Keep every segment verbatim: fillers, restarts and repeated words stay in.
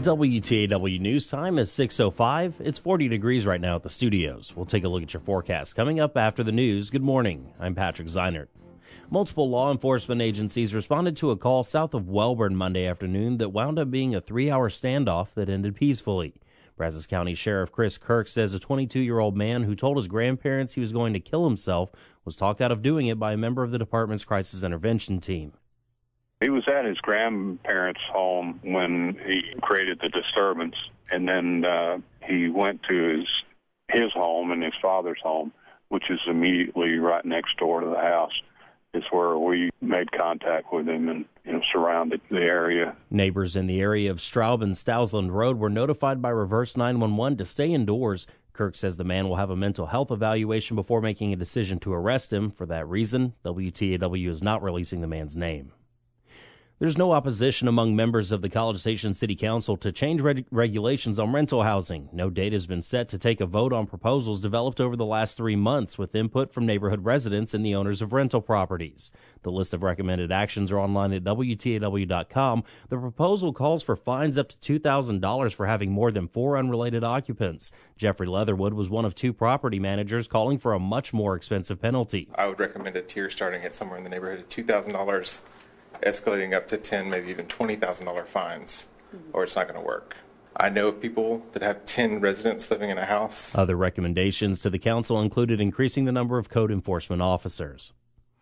W T A W News Time is six oh five. It's forty degrees right now at the studios. We'll take a look at your forecast coming up after the news. Good morning. I'm Patrick Zeinert. Multiple law enforcement agencies responded to a call south of Welborn Monday afternoon that wound up being a three-hour standoff that ended peacefully. Brazos County Sheriff Chris Kirk says a twenty-two-year-old man who told his grandparents he was going to kill himself was talked out of doing it by a member of the department's crisis intervention team. He was at his grandparents' home when he created the disturbance, and then uh, he went to his his home and his father's home, which is immediately right next door to the house. Is where we made contact with him and, you know, surrounded the area. Neighbors in the area of Straub and Stousland Road were notified by Reverse nine one one to stay indoors. Kirk says the man will have a mental health evaluation before making a decision to arrest him. For that reason, W T A W is not releasing the man's name. There's no opposition among members of the College Station City Council to change reg- regulations on rental housing. No date has been set to take a vote on proposals developed over the last three months with input from neighborhood residents and the owners of rental properties. The list of recommended actions are online at W T A W dot com. The proposal calls for fines up to two thousand dollars for having more than four unrelated occupants. Jeffrey Leatherwood was one of two property managers calling for a much more expensive penalty. I would recommend a tier starting at somewhere in the neighborhood of two thousand dollars. Escalating up to ten, maybe even twenty thousand dollars fines, or it's not going to work. I know of people that have ten residents living in a house. Other recommendations to the council included increasing the number of code enforcement officers.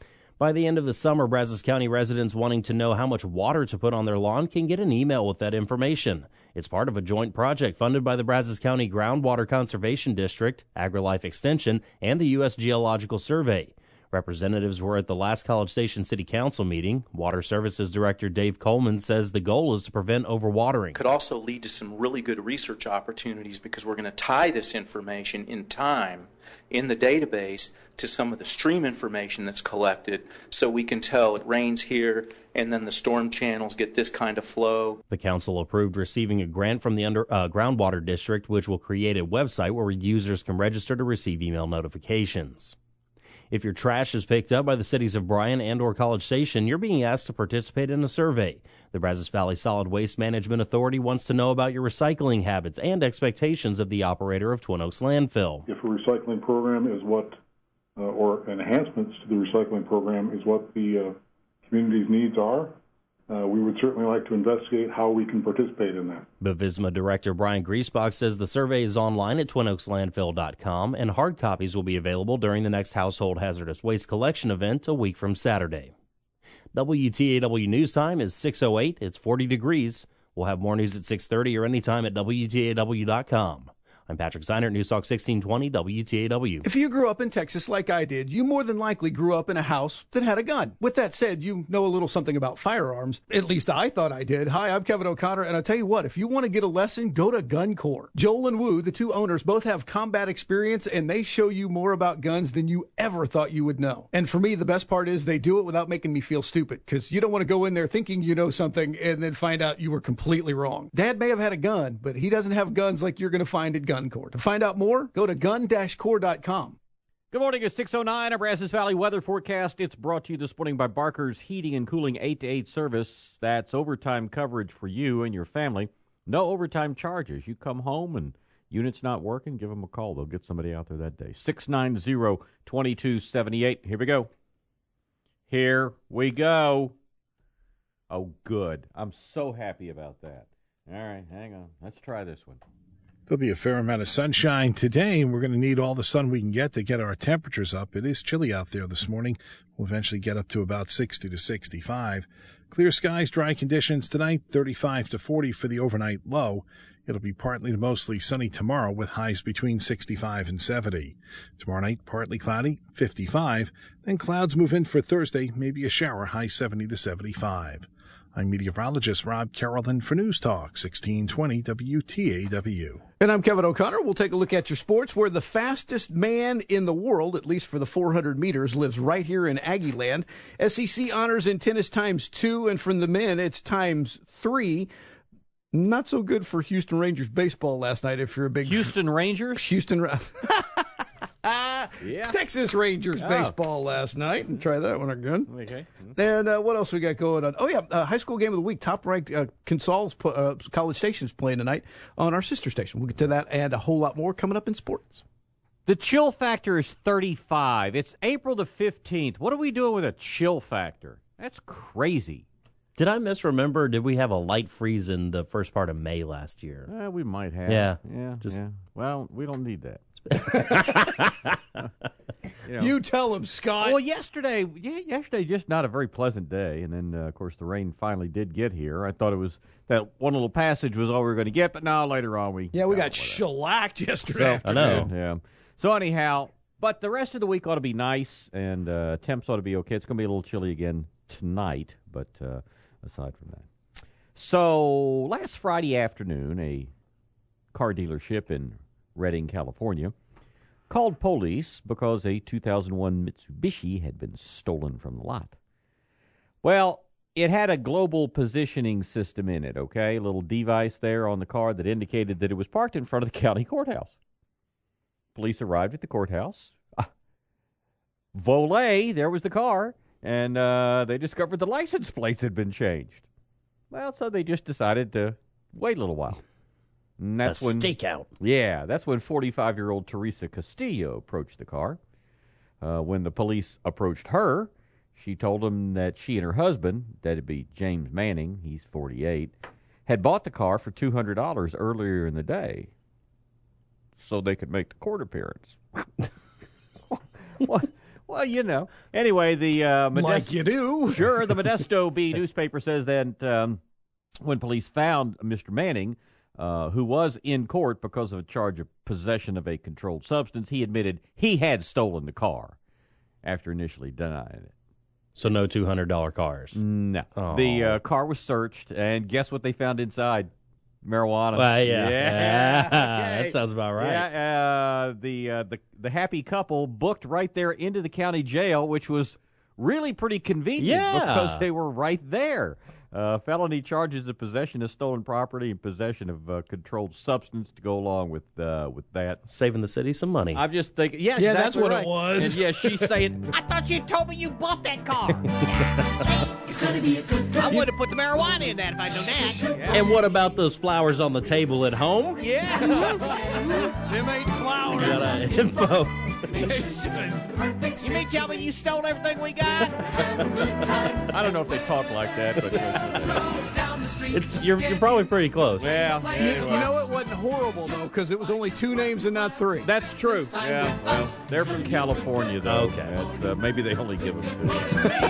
By the end of the summer, Brazos County residents wanting to know how much water to put on their lawn can get an email with that information. It's part of a joint project funded by the Brazos County Groundwater Conservation District, AgriLife Extension, and the U S Geological Survey. Representatives were at the last College Station City Council meeting. Water Services Director Dave Coleman says the goal is to prevent overwatering. Could also lead to some really good research opportunities because we're going to tie this information in time in the database to some of the stream information that's collected so we can tell it rains here and then the storm channels get this kind of flow. The council approved receiving a grant from the under, uh, Groundwater District, which will create a website where users can register to receive email notifications. If your trash is picked up by the cities of Bryan and or College Station, you're being asked to participate in a survey. The Brazos Valley Solid Waste Management Authority wants to know about your recycling habits and expectations of the operator of Twin Oaks Landfill. If a recycling program is what, uh, or enhancements to the recycling program is what the uh, community's needs are, Uh, we would certainly like to investigate how we can participate in that. Bavizma Director Brian Griesbach says the survey is online at twin oaks landfill dot com, and hard copies will be available during the next Household Hazardous Waste Collection event a week from Saturday. W T A W News Time is six oh eight. It's forty degrees. We'll have more news at six thirty or anytime at W T A W dot com. I'm Patrick Zeinert, News Talk sixteen twenty W T A W. If you grew up in Texas like I did, you more than likely grew up in a house that had a gun. With that said, you know a little something about firearms. At least I thought I did. Hi, I'm Kevin O'Connor, and I'll tell you what, if you want to get a lesson, go to Gun Corps. Joel and Wu, the two owners, both have combat experience, and they show you more about guns than you ever thought you would know. And for me, the best part is they do it without making me feel stupid, because you don't want to go in there thinking you know something and then find out you were completely wrong. Dad may have had a gun, but he doesn't have guns like you're going to find at Gun Corps. To find out more, go to gun dash corps dot com. Good morning. It's six oh nine. Our Brazos Valley weather forecast. It's brought to you this morning by Barker's Heating and Cooling eight to eight service. That's overtime coverage for you and your family. No overtime charges. You come home and unit's not working, give them a call. They'll get somebody out there that day. six nine zero, two two seven eight. Here we go. Here we go. Oh, good. I'm so happy about that. All right, hang on. Let's try this one. There'll be a fair amount of sunshine today, and we're going to need all the sun we can get to get our temperatures up. It is chilly out there this morning. We'll eventually get up to about sixty to sixty-five. Clear skies, dry conditions tonight, thirty-five to forty for the overnight low. It'll be partly to mostly sunny tomorrow with highs between sixty-five and seventy. Tomorrow night, partly cloudy, fifty-five. Then clouds move in for Thursday, maybe a shower, high seventy to seventy-five. I'm meteorologist Rob Carrollton for News Talk sixteen twenty W T A W. And I'm Kevin O'Connor. We'll take a look at your sports, where the fastest man in the world, at least for the four hundred meters, lives right here in Aggie Land. S E C honors in tennis times two, and from the men, it's times three. Not so good for Houston Rangers baseball last night if you're a big... Houston Rangers? Houston... Yeah. Texas Rangers Oh. baseball last night. And try that one again. Okay. And uh, what else we got going on? Oh, yeah, uh, high school game of the week. Top-ranked uh, Consols uh, College Station is playing tonight on our sister station. We'll get to that and a whole lot more coming up in sports. The chill factor is thirty-five. It's April the fifteenth. What are we doing with a chill factor? That's crazy. Did I misremember? Did we have a light freeze in the first part of May last year? Uh, we might have. Yeah. Yeah. Just- yeah. Well, we don't need that. you, know. You tell him, Scott. Well, yesterday, yeah, yesterday, just not a very pleasant day. And then, uh, of course, the rain finally did get here. I thought it was that one little passage was all we were going to get, but now later on we. Yeah, we got whatever. shellacked yesterday So, afternoon. I know. Yeah. So anyhow, but the rest of the week ought to be nice, and uh, temps ought to be okay. It's going to be a little chilly again tonight, but uh, aside from that. So last Friday afternoon, a car dealership in Redding, California, called police because a two thousand one Mitsubishi had been stolen from the lot. Well, it had a global positioning system in it, okay? A little device there on the car that indicated that it was parked in front of the county courthouse. Police arrived at the courthouse. Ah, volet, there was the car, and uh, they discovered the license plates had been changed. Well, so they just decided to wait a little while. And that's a when stakeout. Yeah, that's when forty-five-year-old Teresa Castillo approached the car. Uh, when the police approached her, she told them that she and her husband, that'd be James Manning, he's forty-eight, had bought the car for two hundred dollars earlier in the day so they could make the court appearance. well, well, you know. Anyway, the uh, Modesto, Like you do. Sure, the Modesto Bee newspaper says that um, when police found Mister Manning, uh, who was in court because of a charge of possession of a controlled substance, he admitted he had stolen the car after initially denying it. So no two hundred dollars cars. No. Oh. The uh, car was searched, and guess what they found inside? Marijuana. Well, yeah. Yeah. Yeah, Okay. that sounds about right. Yeah, uh, the, uh, the the happy couple booked right there into the county jail, which was really pretty convenient Yeah. because they were right there. Uh, felony charges of possession of stolen property and possession of uh, controlled substance to go along with uh, with that. Saving the city some money. I'm just thinking, yeah, Yeah, exactly that's what it right. was. And yeah, she's saying, I thought you told me you bought that car. It's gonna be a good day. I would have put the marijuana in that if I'd known that. And what about those flowers on the table at home? Yeah. Them ain't flowers. Got uh, info. Perfect You mean tell me you stole everything we got? I don't know if they talk like that, but uh, down the street. It's you're you're probably pretty close. yeah, You, yeah, you know it wasn't horrible, though, because it was only two names and not three. that's true. Yeah, well, they're from California, though. Okay. That's, uh, maybe they only give them two.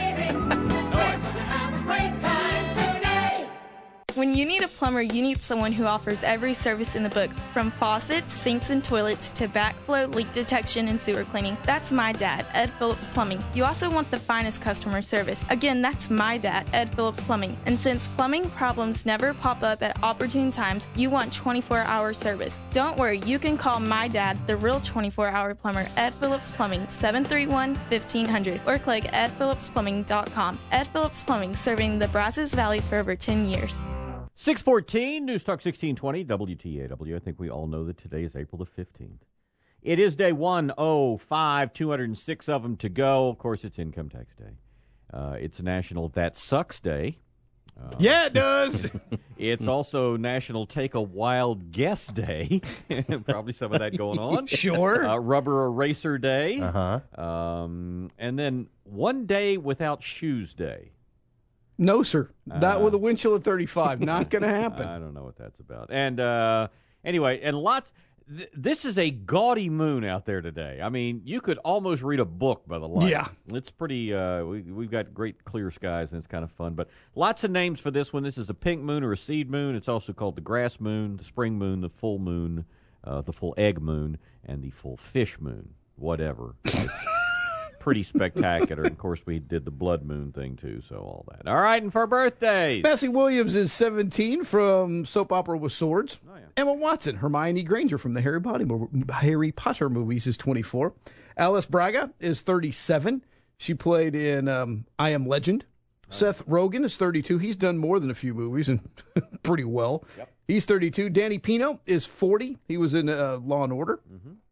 Have a great time today. When you need a plumber, you need someone who offers every service in the book, from faucets, sinks, and toilets to backflow, leak detection, and sewer cleaning. That's my dad, Ed Phillips Plumbing. You also want the finest customer service. Again, that's my dad, Ed Phillips Plumbing. And since plumbing problems never pop up at opportune times, you want twenty-four hour service. Don't worry, you can call my dad, the real twenty-four hour plumber, Ed Phillips Plumbing, seven three one, fifteen hundred, or click ed phillips plumbing dot com. Ed Phillips Plumbing, serving the Brazos Valley for over ten years. six fourteen, News Talk sixteen twenty, W T A W. I think we all know that today is April the fifteenth. It is day one oh five, two hundred six of them to go. Of course, it's Income Tax Day. Uh, it's National That Sucks Day. Uh, Yeah, it does. It's also National Take a Wild Guess Day. Probably some of that going on. Sure. Uh, Rubber Eraser Day. Uh-huh. Um, and then One Day Without Shoes Day. No, sir. Not Uh, with a wind chill of thirty-five. Not going to happen. I don't know what that's about. And uh, anyway, and lots. Th- this is a gaudy moon out there today. I mean, you could almost read a book by the light. Yeah. It's pretty. Uh, we, we've got great clear skies, and it's kind of fun. But lots of names for this one. This is a pink moon or a seed moon. It's also called the grass moon, the spring moon, the full moon, uh, the full egg moon, and the full fish moon. Whatever. It's pretty spectacular. And of course, we did the blood moon thing too. So all that. All right, and for birthdays, Bessie Williams is seventeen from Soap Opera with Swords. Oh, yeah. Emma Watson, Hermione Granger from the Harry Potter, Harry Potter movies is twenty-four. Alice Braga is thirty-seven. She played in um, I Am Legend. Oh. Seth Rogen is thirty-two. He's done more than a few movies and pretty well. Yep. He's thirty-two. Danny Pino is forty. He was in uh, Law and Order. Mm-hmm.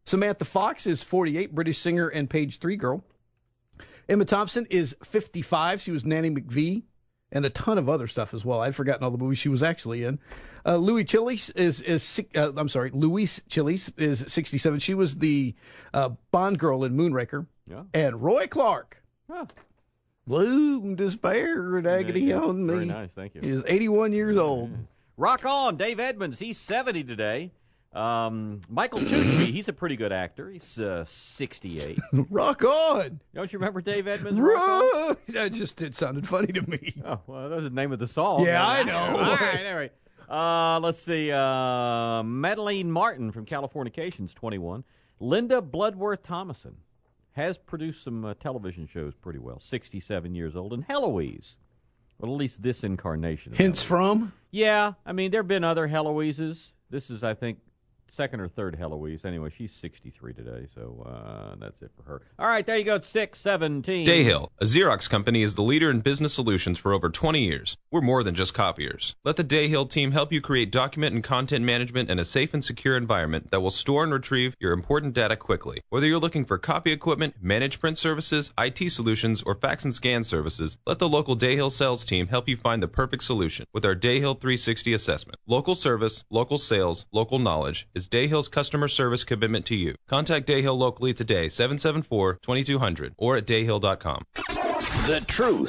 Samantha Fox is forty-eight, British singer and Page Three girl. Emma Thompson is fifty-five. She was Nanny McVee and a ton of other stuff as well. I'd forgotten all the movies she was actually in. Uh, Louis Chiles is is uh, I'm sorry, Louise Chiles is sixty-seven. She was the uh, Bond girl in Moonraker. Yeah. And Roy Clark, huh. Gloom, Despair, and Agony yeah, on Me. Very nice, thank you. Is eighty-one years old. Rock on, Dave Edmonds. He's seventy today. Um, Michael Tucci, he's a pretty good actor. He's uh, sixty-eight. Rock on. Don't you remember Dave Edmonds? Rock on? That just it sounded funny to me. Oh, well, that was the name of the song. Yeah, I know. All right, anyway. Uh, let's see. Uh, Madeline Martin from Californication's twenty-one. Linda Bloodworth Thomason has produced some uh, television shows pretty well. sixty-seven years old. And Heloise. Well, at least this incarnation. Hints from? Yeah. I mean, there have been other Heloises. This is, I think, second or third Heloise. Anyway, she's sixty-three today, so uh, that's it for her. All right, there you go. It's six seventeen. Dayhill, a Xerox company, is the leader in business solutions for over twenty years. We're more than just copiers. Let the Dayhill team help you create document and content management in a safe and secure environment that will store and retrieve your important data quickly. Whether you're looking for copy equipment, managed print services, I T solutions, or fax and scan services, let the local Dayhill sales team help you find the perfect solution with our Dayhill three sixty assessment. Local service, local sales, local knowledge is Dayhill's customer service commitment to you. Contact Dayhill locally today, seven seven four, two two zero zero, or at dayhill dot com. The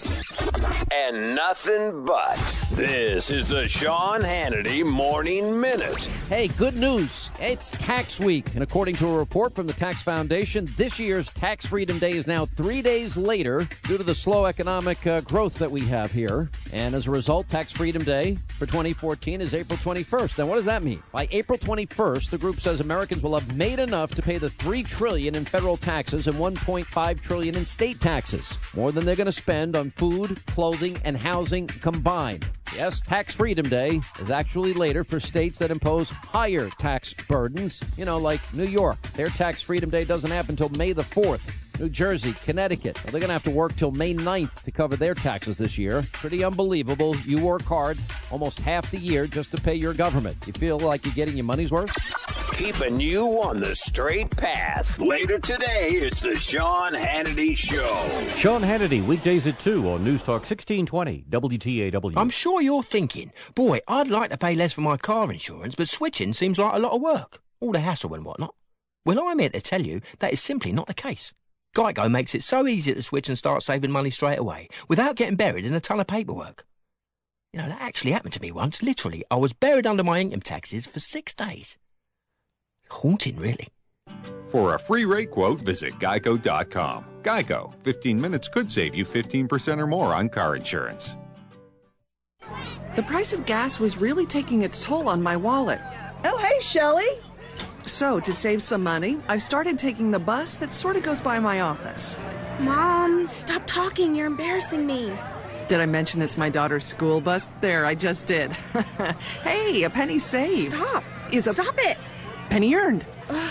truth and nothing but. This is the Sean Hannity Morning Minute. Hey, good news. It's tax week, and according to a report from the Tax Foundation, this year's Tax Freedom Day is now three days later due to the slow economic uh, growth that we have here. And as a result, Tax Freedom Day for twenty fourteen is April twenty-first. Now, what does that mean? By April twenty-first, the group says Americans will have made enough to pay the three trillion dollars in federal taxes and one point five trillion dollars in state taxes, more than they're going to spend on food, clothing, and housing combined. Yes, Tax Freedom Day is actually later for states that impose higher tax burdens, you know, like New York. Their Tax Freedom Day doesn't happen until May the fourth. New Jersey, Connecticut, well, they're going to have to work till May ninth to cover their taxes this year. Pretty unbelievable. You work hard almost half the year just to pay your government. You feel like you're getting your money's worth? Keeping you on the straight path. Later today, it's the Sean Hannity Show. Sean Hannity, weekdays at two on News Talk sixteen twenty W T A W. I'm sure you're thinking, boy, I'd like to pay less for my car insurance, but switching seems like a lot of work. All the hassle and whatnot. Well, I'm here to tell you that is simply not the case. Geico makes it so easy to switch and start saving money straight away, without getting buried in a ton of paperwork. You know, that actually happened to me once. Literally, I was buried under my income taxes for six days. Haunting, really. For a free rate quote, visit geico dot com. Geico. fifteen minutes could save you fifteen percent or more on car insurance. The price of gas was really taking its toll on my wallet. Oh, hey, Shelley. So, to save some money, I've started taking the bus that sort of goes by my office. Mom, stop talking. You're embarrassing me. Did I mention it's my daughter's school bus? There, I just did. Hey, a penny saved. Stop. Is a Stop it. penny earned.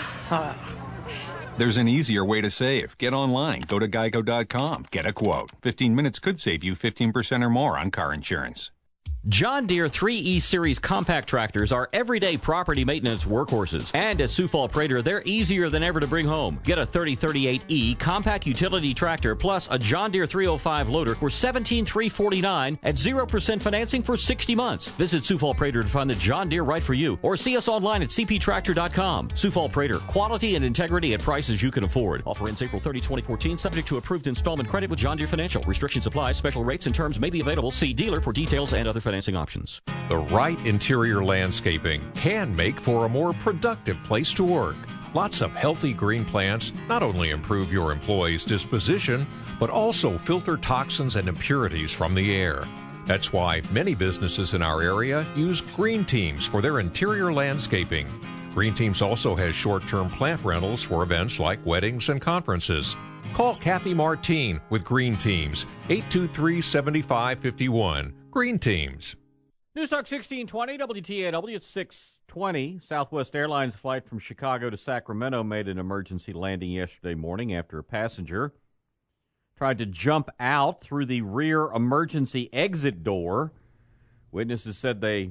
There's an easier way to save. Get online. Go to geico dot com. Get a quote. fifteen minutes could save you fifteen percent or more on car insurance. John Deere three E Series compact tractors are everyday property maintenance workhorses. And at Sioux Falls Prater, they're easier than ever to bring home. Get a thirty thirty-eight E compact utility tractor plus a John Deere three oh five loader for seventeen thousand three hundred forty-nine dollars at zero percent financing for sixty months. Visit Sioux Falls Prater to find the John Deere right for you, or see us online at c p tractor dot com. Sioux Falls Prater, quality and integrity at prices you can afford. Offer ends April thirtieth, twenty fourteen, subject to approved installment credit with John Deere Financial. Restrictions apply. Special rates and terms may be available. See dealer for details and other financing options. The right interior landscaping can make for a more productive place to work. Lots of healthy green plants not only improve your employees' disposition, but also filter toxins and impurities from the air. That's why many businesses in our area use Green Teams for their interior landscaping. Green Teams also has short-term plant rentals for events like weddings and conferences. Call Kathy Martine with Green Teams, eight two three, seven five five one. Green Teams. News Talk sixteen twenty W T A W. It's six twenty. Southwest Airlines flight from Chicago to Sacramento made an emergency landing yesterday morning after a passenger tried to jump out through the rear emergency exit door. Witnesses said they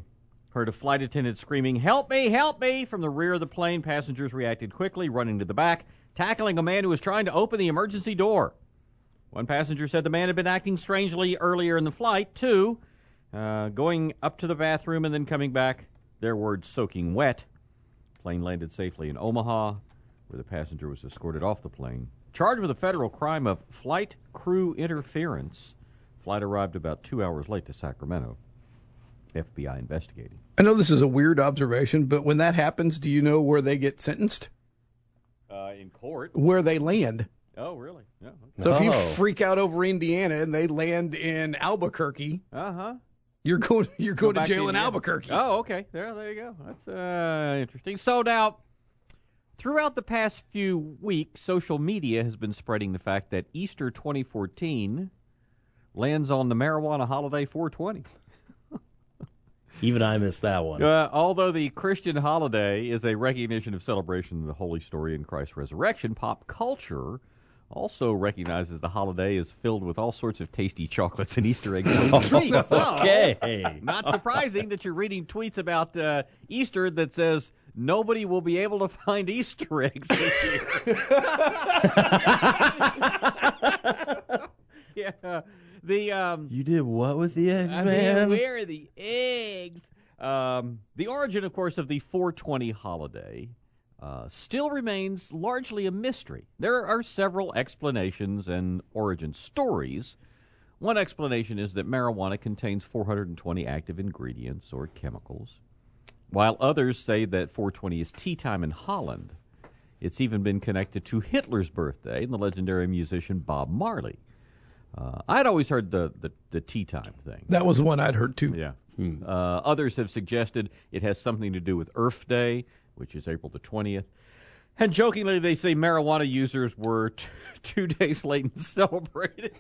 Heard a flight attendant screaming, "Help me, help me!" from the rear of the plane. Passengers reacted quickly, running to the back, tackling a man who was trying to open the emergency door. One passenger said the man had been acting strangely earlier in the flight. Two, uh, going up to the bathroom and then coming back, their words soaking wet. Plane landed safely in Omaha, where the passenger was escorted off the plane. Charged with a federal crime of flight crew interference. Flight arrived about two hours late to Sacramento. F B I investigating. I know this is a weird observation, but when that happens, do you know where they get sentenced? Uh, in court. Where they land. Oh, really? Yeah. Okay. So if you Oh. freak out over Indiana and they land in Albuquerque, Uh-huh. you're going you're Go going to back jail in Indiana. Albuquerque. Oh, okay. There, there you go. That's uh, interesting. So now, throughout the past few weeks, social media has been spreading the fact that Easter twenty fourteen lands on the marijuana holiday four twenty. Even I missed that one. Uh, although the Christian holiday is a recognition of celebration of the holy story in Christ's resurrection, pop culture also recognizes the holiday is filled with all sorts of tasty chocolates and Easter eggs. Okay. So, not surprising that you're reading tweets about uh, Easter that says nobody will be able to find Easter eggs this year. Yeah. The um, You did what with the eggs, I man? mean, where are the eggs? Um, the origin, of course, of the four twenty holiday uh, still remains largely a mystery. There are several explanations and origin stories. One explanation is that marijuana contains four hundred twenty active ingredients or chemicals, while others say that four twenty is tea time in Holland. It's even been connected to Hitler's birthday and the legendary musician Bob Marley. Uh, I'd always heard the, the, the tea time thing. That was the one I'd heard too. Yeah. Hmm. Uh, others have suggested it has something to do with Earth Day, which is April the twentieth. And jokingly, they say marijuana users were t- two days late in celebrating.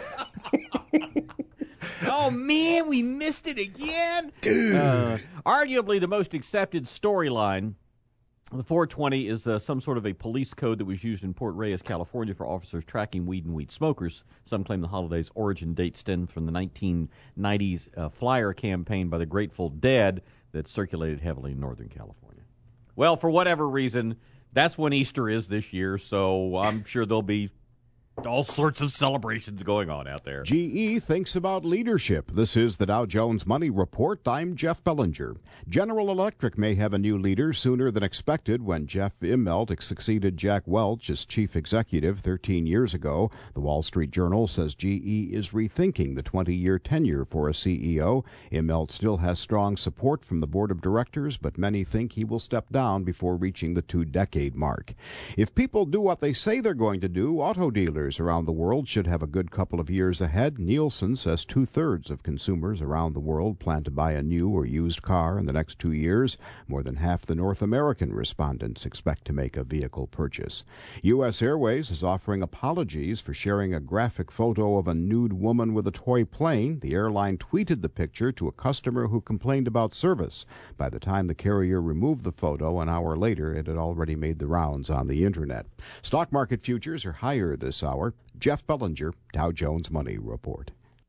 Oh, man, we missed it again. Dude. Uh, arguably the most accepted storyline, the four twenty is uh, some sort of a police code that was used in Port Reyes, California for officers tracking weed and weed smokers. Some claim the holiday's origin date stems from the nineteen nineties uh, flyer campaign by the Grateful Dead that circulated heavily in Northern California. Well, for whatever reason, that's when Easter is this year, so I'm sure there'll be all sorts of celebrations going on out there. G E thinks about leadership. This is the Dow Jones Money Report. I'm Jeff Bellinger. General Electric may have a new leader sooner than expected when Jeff Immelt succeeded Jack Welch as chief executive thirteen years ago. The Wall Street Journal says G E is rethinking the twenty-year tenure for a C E O. Immelt still has strong support from the board of directors, but many think he will step down before reaching the two-decade mark. If people do what they say they're going to do, auto dealers around the world should have a good couple of years ahead. Nielsen says two-thirds of consumers around the world plan to buy a new or used car in the next two years. More than half the North American respondents expect to make a vehicle purchase. U S Airways is offering apologies for sharing a graphic photo of a nude woman with a toy plane. The airline tweeted the picture to a customer who complained about service. By the time the carrier removed the photo, an hour later, it had already made the rounds on the internet. Stock market futures are higher this hour. Jeff Bellinger, Dow Jones Money Report.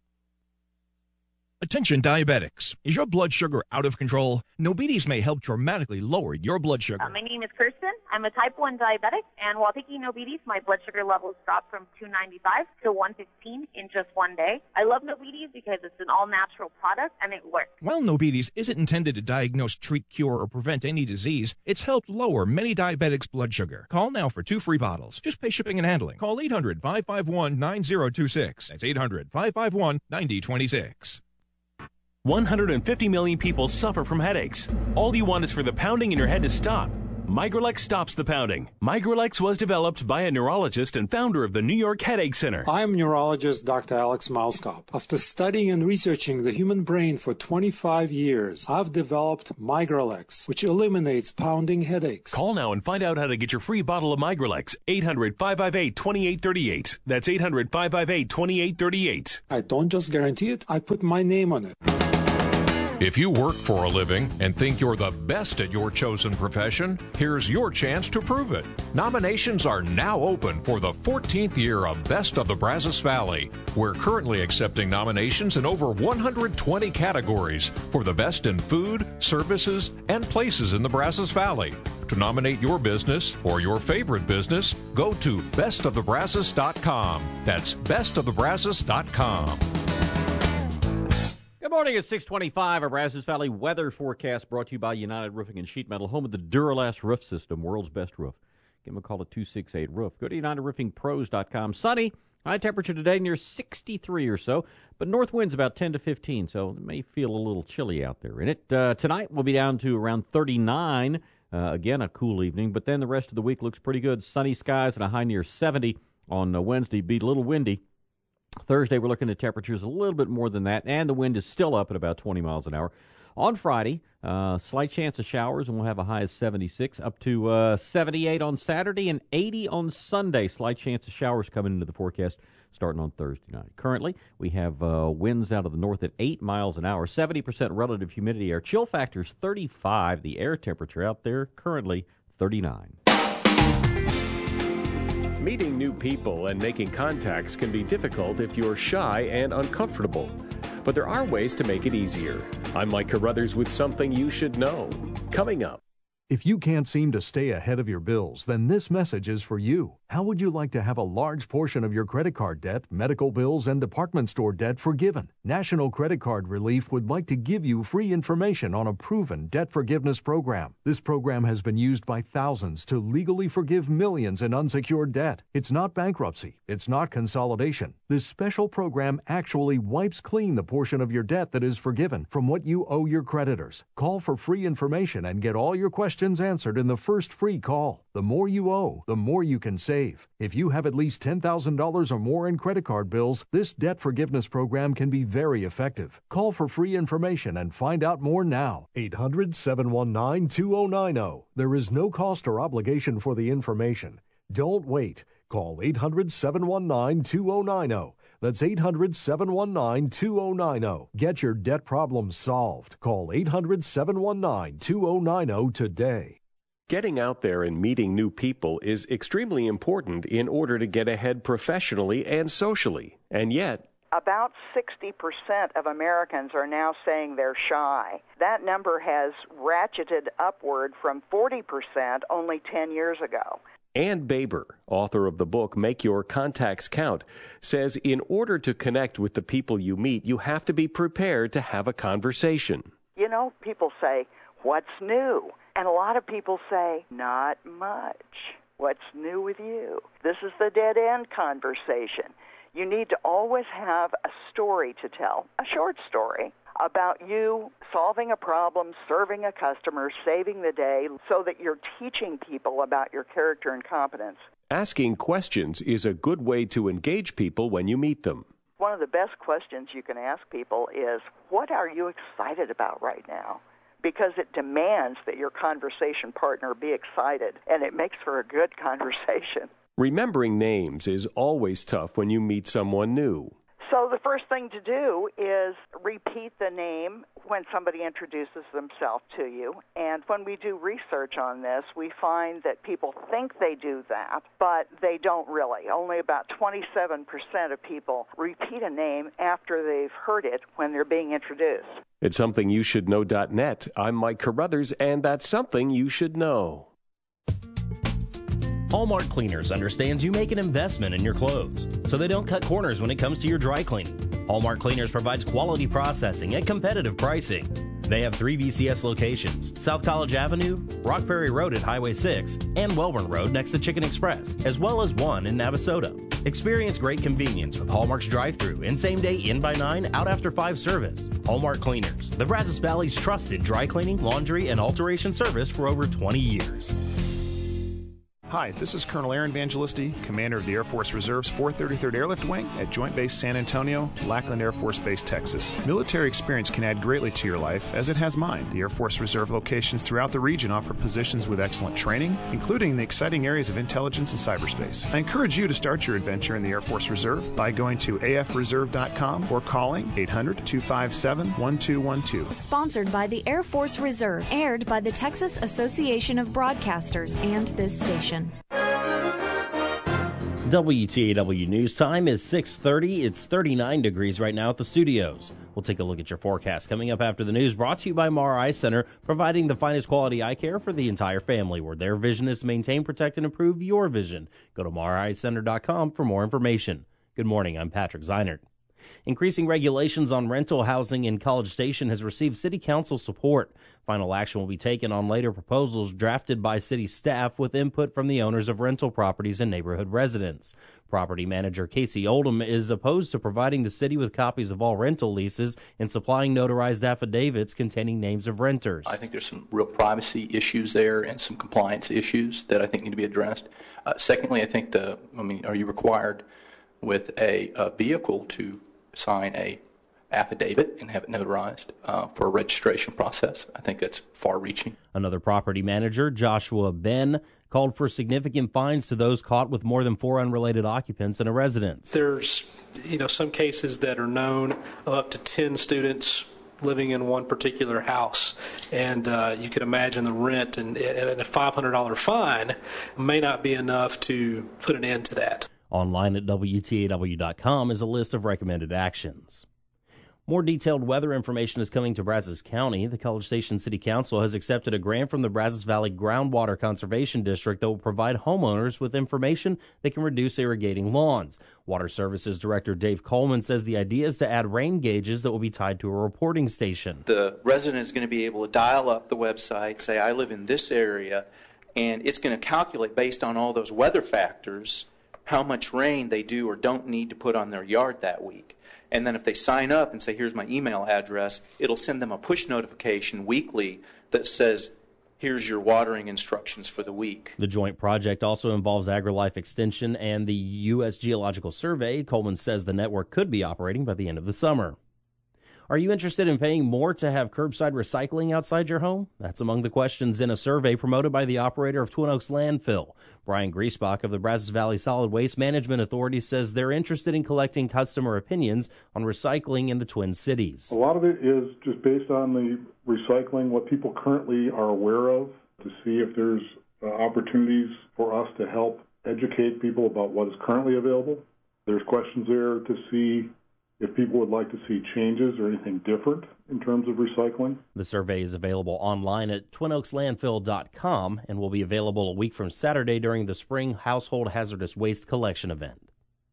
Attention diabetics. Is your blood sugar out of control? Nobides may help dramatically lower your blood sugar. Uh, my name is Kirsten. I'm a type one diabetic, and while taking Nobides, my blood sugar levels dropped from two ninety-five to one fifteen in just one day. I love Nobides because it's an all-natural product, and it works. While Nobides isn't intended to diagnose, treat, cure, or prevent any disease, it's helped lower many diabetics' blood sugar. Call now for two free bottles. Just pay shipping and handling. Call eight hundred, five five one, nine zero two six. That's eight hundred, five five one, nine zero two six. one hundred fifty million people suffer from headaches. All you want is for the pounding in your head to stop. Migralex stops the pounding. Migralex was developed by a neurologist and founder of the New York Headache Center. I'm neurologist Doctor Alex Mauskop. After studying and researching the human brain for twenty-five years, I've developed Migralex, which eliminates pounding headaches. Call now and find out how to get your free bottle of Migralex. eight hundred, five five eight, two eight three eight. That's eight hundred, five five eight, two eight three eight. I don't just guarantee it, I put my name on it. If you work for a living and think you're the best at your chosen profession, here's your chance to prove it. Nominations are now open for the fourteenth year of Best of the Brazos Valley. We're currently accepting nominations in over one hundred twenty categories for the best in food, services, and places in the Brazos Valley. To nominate your business or your favorite business, go to best of the brazos dot com. That's best of the brazos dot com. Good morning, it's six twenty-five. Our Brazos Valley weather forecast brought to you by United Roofing and Sheet Metal, home of the Duralast roof system, world's best roof. Give them a call at two six eight roof. Go to united roofing pros dot com. Sunny, high temperature today near sixty-three or so, but north winds about ten to fifteen, so it may feel a little chilly out there in it. Uh, tonight we'll be down to around thirty-nine. Uh, again, a cool evening, but then the rest of the week looks pretty good. Sunny skies and a high near seventy on uh, Wednesday. Be a little windy. Thursday, we're looking at temperatures a little bit more than that, and the wind is still up at about twenty miles an hour. On Friday, uh, slight chance of showers, and we'll have a high of seventy-six, up to uh, seventy-eight on Saturday and eighty on Sunday. Slight chance of showers coming into the forecast starting on Thursday night. Currently, we have uh, winds out of the north at eight miles an hour, seventy percent relative humidity. Our chill factor is thirty-five. The air temperature out there currently thirty-nine. Meeting new people and making contacts can be difficult if you're shy and uncomfortable. But there are ways to make it easier. I'm Mike Carruthers with something you should know. Coming up. If you can't seem to stay ahead of your bills, then this message is for you. How would you like to have a large portion of your credit card debt, medical bills, and department store debt forgiven? National Credit Card Relief would like to give you free information on a proven debt forgiveness program. This program has been used by thousands to legally forgive millions in unsecured debt. It's not bankruptcy. It's not consolidation. This special program actually wipes clean the portion of your debt that is forgiven from what you owe your creditors. Call for free information and get all your questions answered in the first free call. The more you owe, the more you can save. If you have at least ten thousand dollars or more in credit card bills, this debt forgiveness program can be very effective. Call for free information and find out more now. eight hundred, seven one nine, two zero nine zero. There is no cost or obligation for the information. Don't wait. Call eight hundred, seven one nine, two zero nine zero. That's eight hundred, seven one nine, two zero nine zero. Get your debt problem solved. Call eight hundred, seven one nine, two zero nine zero today. Getting out there and meeting new people is extremely important in order to get ahead professionally and socially. And yet, about sixty percent of Americans are now saying they're shy. That number has ratcheted upward from forty percent only ten years ago. Ann Baber, author of the book Make Your Contacts Count, says in order to connect with the people you meet, you have to be prepared to have a conversation. You know, people say, "What's new?" And a lot of people say, "Not much. What's new with you?" This is the dead-end conversation. You need to always have a story to tell, a short story, about you solving a problem, serving a customer, saving the day, so that you're teaching people about your character and competence. Asking questions is a good way to engage people when you meet them. One of the best questions you can ask people is, what are you excited about right now? Because it demands that your conversation partner be excited, and it makes for a good conversation. Remembering names is always tough when you meet someone new. So the first thing to do is repeat the name when somebody introduces themselves to you. And when we do research on this, we find that people think they do that, but they don't really. Only about twenty-seven percent of people repeat a name after they've heard it when they're being introduced. It's something you should know dot net. I'm Mike Carruthers, and that's something you should know. Hallmark Cleaners understands you make an investment in your clothes, so they don't cut corners when it comes to your dry cleaning. Hallmark Cleaners provides quality processing at competitive pricing. They have three V C S locations: South College Avenue, Rockberry Road at Highway six, and Welborn Road next to Chicken Express, as well as one in Navasota. Experience great convenience with Hallmark's drive-thru and same-day in by nine, out after five service. Hallmark Cleaners, the Brazos Valley's trusted dry cleaning, laundry, and alteration service for over twenty years. Hi, this is Colonel Aaron Evangelisti, commander of the Air Force Reserve's four thirty-third Airlift Wing at Joint Base San Antonio, Lackland Air Force Base, Texas. Military experience can add greatly to your life, as it has mine. The Air Force Reserve locations throughout the region offer positions with excellent training, including the exciting areas of intelligence and cyberspace. I encourage you to start your adventure in the Air Force Reserve by going to A F reserve dot com or calling eight hundred, two five seven, one two one two. Sponsored by the Air Force Reserve, aired by the Texas Association of Broadcasters and this station. W T A W News Time is six thirty. It's thirty-nine degrees right now at the studios. We'll take a look at your forecast coming up after the news, brought to you by Mar Eye Center, providing the finest quality eye care for the entire family, where their vision is to maintain, protect, and improve your vision. Go to mar eye center dot com for more information. Good morning. I'm Patrick Zeinert. Increasing regulations on rental housing in College Station has received City Council support. Final action will be taken on later proposals drafted by city staff with input from the owners of rental properties and neighborhood residents. Property manager Casey Oldham is opposed to providing the city with copies of all rental leases and supplying notarized affidavits containing names of renters. I think there's some real privacy issues there and some compliance issues that I think need to be addressed. Uh, secondly, I think the, I mean, are you required with a, a vehicle to sign a affidavit and have it notarized uh, for a registration process? I think that's far-reaching. Another property manager, Joshua Ben, called for significant fines to those caught with more than four unrelated occupants in a residence. There's, you know, some cases that are known of up to ten students living in one particular house, and uh, you can imagine the rent and, and a five hundred dollars fine may not be enough to put an end to that. Online at W T A W dot com is a list of recommended actions. More detailed weather information is coming to Brazos County. The College Station City Council has accepted a grant from the Brazos Valley Groundwater Conservation District that will provide homeowners with information that can reduce irrigating lawns. Water Services Director Dave Coleman says the idea is to add rain gauges that will be tied to a reporting station. The resident is going to be able to dial up the website, say, I live in this area, and it's going to calculate based on all those weather factors how much rain they do or don't need to put on their yard that week. And then if they sign up and say, here's my email address, it'll send them a push notification weekly that says, here's your watering instructions for the week. The joint project also involves AgriLife Extension and the U S Geological Survey. Coleman says the network could be operating by the end of the summer. Are you interested in paying more to have curbside recycling outside your home? That's among the questions in a survey promoted by the operator of Twin Oaks Landfill. Brian Griesbach of the Brazos Valley Solid Waste Management Authority says they're interested in collecting customer opinions on recycling in the Twin Cities. A lot of it is just based on the recycling, what people currently are aware of, to see if there's uh, opportunities for us to help educate people about what is currently available. There's questions there to see if people would like to see changes or anything different in terms of recycling. The survey is available online at twin oaks landfill dot com and will be available a week from Saturday during the spring Household Hazardous Waste Collection event.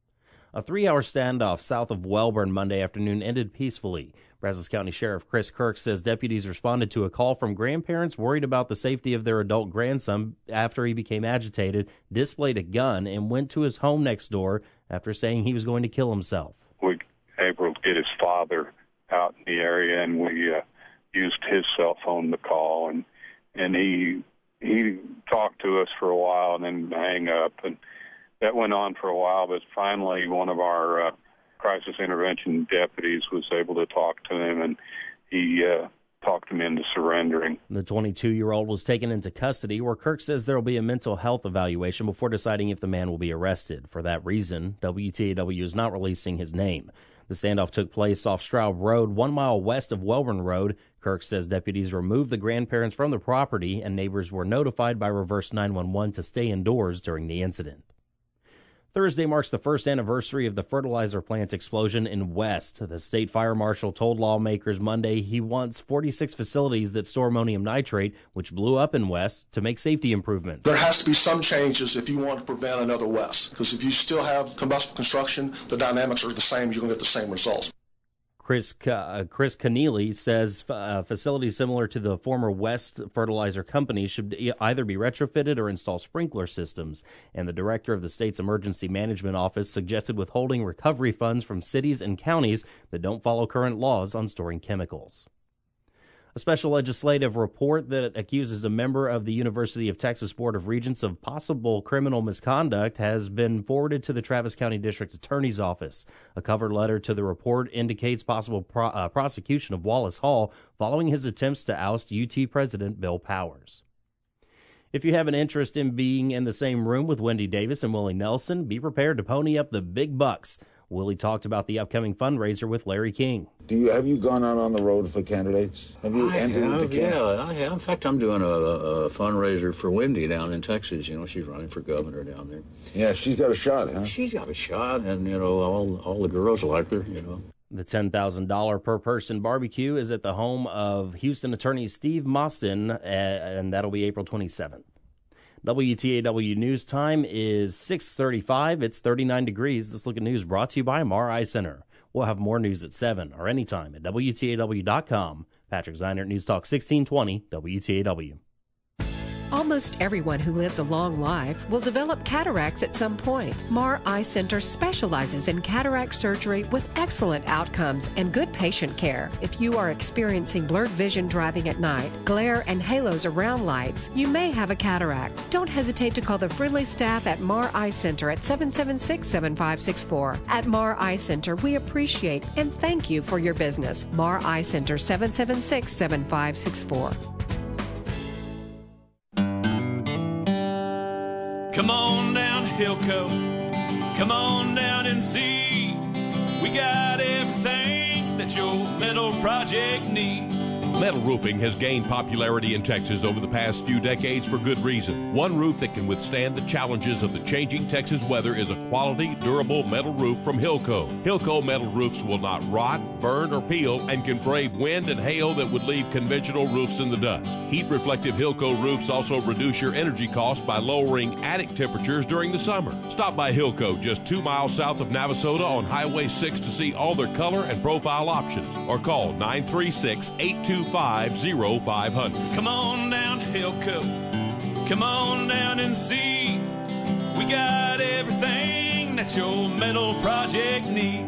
A three-hour standoff south of Welborn Monday afternoon ended peacefully. Brazos County Sheriff Chris Kirk says deputies responded to a call from grandparents worried about the safety of their adult grandson after he became agitated, displayed a gun, and went to his home next door after saying he was going to kill himself. We able to get his father out in the area, and we uh, used his cell phone to call, and and he he talked to us for a while and then hang up, and that went on for a while, but finally one of our uh, crisis intervention deputies was able to talk to him, and he uh, talked him into surrendering. The twenty-two-year-old was taken into custody, where Kirk says there will be a mental health evaluation before deciding if the man will be arrested. For that reason, W T A W is not releasing his name. The standoff took place off Straub Road, one mile west of Welborn Road. Kirk says deputies removed the grandparents from the property, and neighbors were notified by Reverse nine one one to stay indoors during the incident. Thursday marks the first anniversary of the fertilizer plant explosion in West. The state fire marshal told lawmakers Monday he wants forty-six facilities that store ammonium nitrate, which blew up in West, to make safety improvements. There has to be some changes if you want to prevent another West, because if you still have combustible construction, the dynamics are the same. You're going to get the same results. Chris uh, Chris Keneally says uh, facilities similar to the former West Fertilizer Company should either be retrofitted or install sprinkler systems. And the director of the state's Emergency Management Office suggested withholding recovery funds from cities and counties that don't follow current laws on storing chemicals. A special legislative report that accuses a member of the University of Texas Board of Regents of possible criminal misconduct has been forwarded to the Travis County District Attorney's Office. A cover letter to the report indicates possible pro- uh, prosecution of Wallace Hall following his attempts to oust U T President Bill Powers. If you have an interest in being in the same room with Wendy Davis and Willie Nelson, be prepared to pony up the big bucks. Willie talked about the upcoming fundraiser with Larry King. Do you have you gone out on the road for candidates? Have you I entered have, into yeah, candidates? I have. In fact, I'm doing a, a fundraiser for Wendy down in Texas. You know, she's running for governor down there. Yeah, she's got a shot, huh? She's got a shot, and you know, all all the girls like her. You know. The ten thousand dollars per person barbecue is at the home of Houston attorney Steve Mostyn, and that'll be April twenty-seventh. W T A W News time is six thirty-five. It's thirty-nine degrees. This Look at News brought to you by M R I Center. We'll have more news at seven or anytime at W T A W dot com. Patrick Zeinert, News Talk sixteen twenty, W T A W. Almost everyone who lives a long life will develop cataracts at some point. Mar Eye Center specializes in cataract surgery with excellent outcomes and good patient care. If you are experiencing blurred vision driving at night, glare and halos around lights, you may have a cataract. Don't hesitate to call the friendly staff at Mar Eye Center at seven seven six, seven five six four. At Mar Eye Center, we appreciate and thank you for your business. Mar Eye Center, seven seven six, seven five six four. Come on down to Hilco, come on down and see. We got everything that your metal project needs. Metal roofing has gained popularity in Texas over the past few decades for good reason. One roof that can withstand the challenges of the changing Texas weather is a quality, durable metal roof from Hilco. Hilco metal roofs will not rot, burn, or peel and can brave wind and hail that would leave conventional roofs in the dust. Heat-reflective Hilco roofs also reduce your energy costs by lowering attic temperatures during the summer. Stop by Hilco just two miles south of Navasota on Highway six to see all their color and profile options, or call nine three six, eight two five, zero five zero zero. Come on down to Hilco, come on down and see. We got everything that your metal project needs.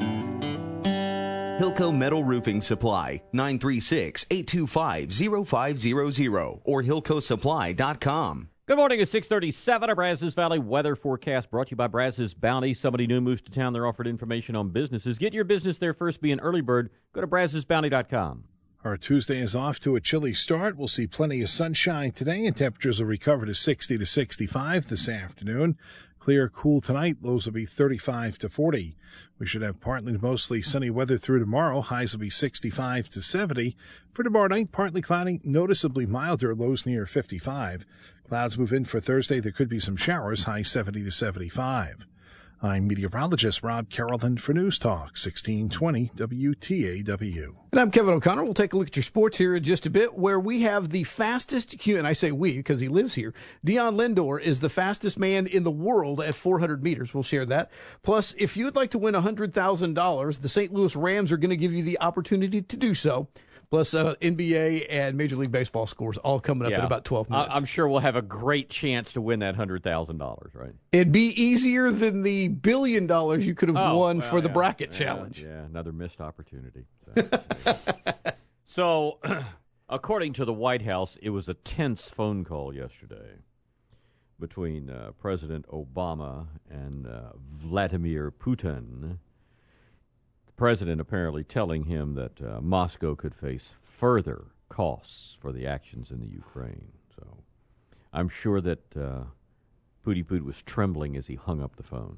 Hilco Metal Roofing Supply, nine three six, eight two five, zero five zero zero or hilco supply dot com. Good morning. It's six thirty-seven. Our Brazos Valley weather forecast brought to you by Brazos Bounty. Somebody new moves to town. They're offered information on businesses. Get your business there first. Be an early bird. Go to brazos bounty dot com. Our Tuesday is off to a chilly start. We'll see plenty of sunshine today, and temperatures will recover to sixty to sixty-five this afternoon. Clear, cool tonight. Lows will be thirty-five to forty. We should have partly to mostly sunny weather through tomorrow. Highs will be sixty-five to seventy. For tomorrow night, partly cloudy, noticeably milder, lows near fifty-five. Clouds move in for Thursday. There could be some showers, high seventy to seventy-five. I'm meteorologist Rob Carrollton for News Talk sixteen twenty W T A W. And I'm Kevin O'Connor. We'll take a look at your sports here in just a bit, where we have the fastest, and I say we because he lives here. Dion Lindor is the fastest man in the world at four hundred meters. We'll share that. Plus, if you'd like to win one hundred thousand dollars, the Saint Louis Rams are going to give you the opportunity to do so. Plus, uh, N B A and Major League Baseball scores all coming up yeah. in about twelve minutes. I- I'm sure we'll have a great chance to win that one hundred thousand dollars, right? It'd be easier than the billion dollars you could have Oh, won well, for the yeah, bracket yeah, challenge. Yeah, another missed opportunity. So, so according to the White House, it was a tense phone call yesterday between uh, President Obama and uh, Vladimir Putin. The president apparently telling him that uh, Moscow could face further costs for the actions in the Ukraine. So I'm sure that uh, Pooty Poot was trembling as he hung up the phone.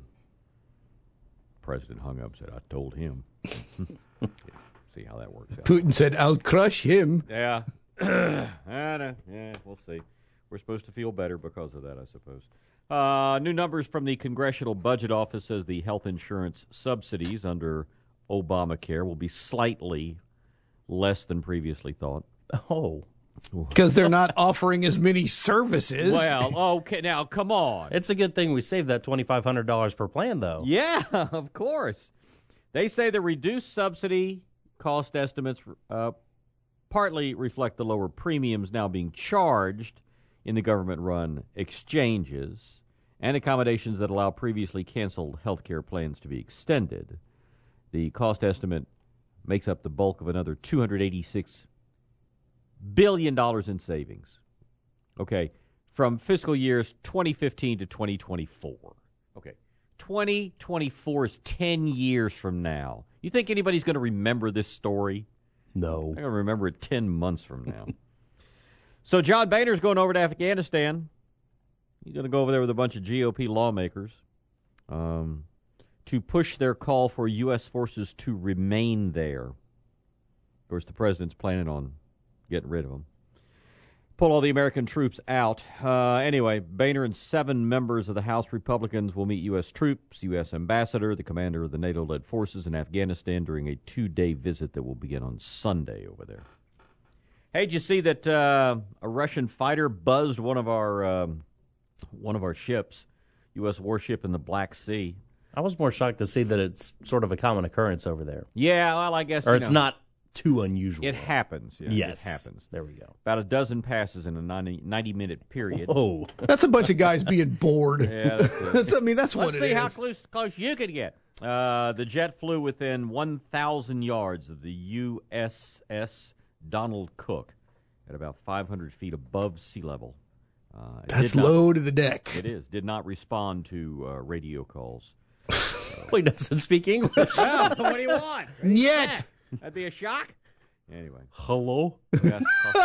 The president hung up and said, I told him. Yeah, see how that works out. Putin said, I'll crush him. Yeah. I know. Yeah, we'll see. We're supposed to feel better because of that, I suppose. Uh, new numbers from the Congressional Budget Office says the health insurance subsidies under Obamacare will be slightly less than previously thought. Oh. Because they're not offering as many services. Well, okay, now, come on. It's a good thing we saved that twenty-five hundred dollars per plan, though. Yeah, of course. They say the reduced subsidy cost estimates uh, partly reflect the lower premiums now being charged in the government-run exchanges and accommodations that allow previously canceled health care plans to be extended. The cost estimate makes up the bulk of another two hundred eighty-six billion dollars in savings. Okay, from fiscal years twenty fifteen to twenty twenty-four. Okay, twenty twenty-four is ten years from now. You think anybody's going to remember this story? No. I'm going to remember it ten months from now. So John Boehner's going over to Afghanistan. He's going to go over there with a bunch of G O P lawmakers um, to push their call for U S forces to remain there. Of course, the president's planning on getting rid of them. Pull all the American troops out. Uh, anyway, Boehner and seven members of the House Republicans will meet U S troops, U S ambassador, the commander of the NATO-led forces in Afghanistan during a two-day visit that will begin on Sunday over there. Hey, did you see that uh, a Russian fighter buzzed one of our um, one of our ships, U S warship in the Black Sea? I was more shocked to see that it's sort of a common occurrence over there. Yeah, well, I guess or you it's know, not too unusual. It happens. Yeah, yes, it happens. There we go. About a dozen passes in a ninety-minute period. Oh, that's a bunch of guys being bored. Yeah, that's, it. that's I mean, that's Let's what it see is. how close close you could get. Uh, the jet flew within one thousand yards of the U S S Donald Cook at about five hundred feet above sea level. Uh, That's not, low to the deck. It is. Did not respond to uh, radio calls. Well, he doesn't speak English. Well, what do you want? Yet. That'd be a shock. Anyway. Hello? Yeah.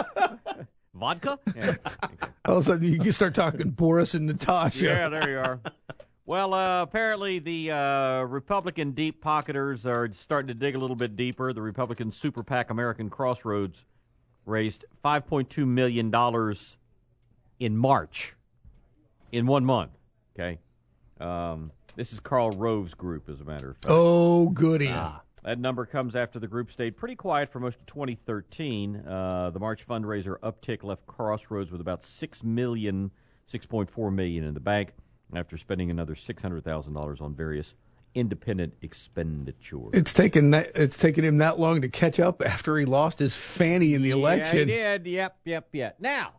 Vodka? Yeah. Okay. All of a sudden, you can start talking Boris and Natasha. Yeah, there you are. Well, uh, apparently the uh, Republican deep pocketers are starting to dig a little bit deeper. The Republican super PAC American Crossroads raised five point two million dollars in March, in one month. Okay, um, this is Karl Rove's group, as a matter of fact. Oh, goody. Ah, that number comes after the group stayed pretty quiet for most of twenty thirteen. Uh, the March fundraiser uptick left Crossroads with about six million dollars, six point four million dollars in the bank after spending another six hundred thousand dollars on various independent expenditures. It's taken that. It's taken him that long to catch up after he lost his fanny in the election. Yeah, he did. Yep, yep, yep. Now,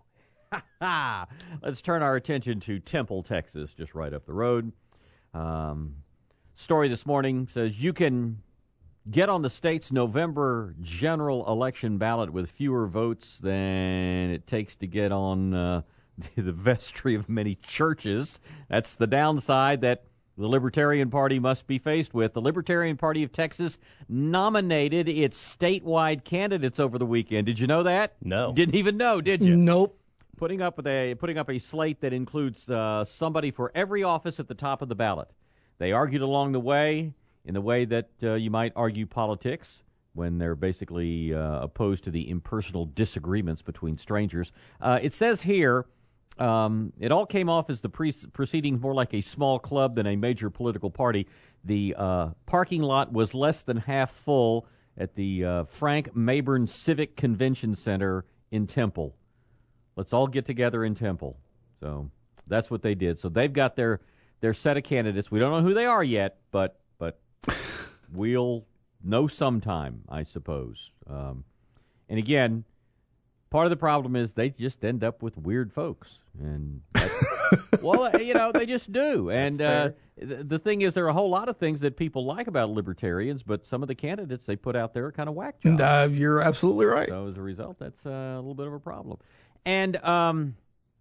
let's turn our attention to Temple, Texas, just right up the road. Um, story this morning says you can get on the state's November general election ballot with fewer votes than it takes to get on uh, the, the vestry of many churches. That's the downside that the Libertarian Party must be faced with. The Libertarian Party of Texas nominated its statewide candidates over the weekend. Did you know that? No. You didn't even know, did you? Nope. Putting up with a putting up a slate that includes uh, somebody for every office at the top of the ballot. They argued along the way in the way that uh, you might argue politics when they're basically uh, opposed to the impersonal disagreements between strangers. Uh, it says here. Um, it all came off as the pre- proceedings more like a small club than a major political party. The uh, parking lot was less than half full at the uh, Frank Mayburn Civic Convention Center in Temple. Let's all get together in Temple. So that's what they did. So they've got their their set of candidates. We don't know who they are yet, but but we'll know sometime, I suppose. Um, and again, part of the problem is they just end up with weird folks. And that's, well, you know, they just do. And uh, the, the thing is, there are a whole lot of things that people like about libertarians, but some of the candidates they put out there are kind of whack jobs. Uh, you're absolutely right. So as a result, that's uh, a little bit of a problem. And um,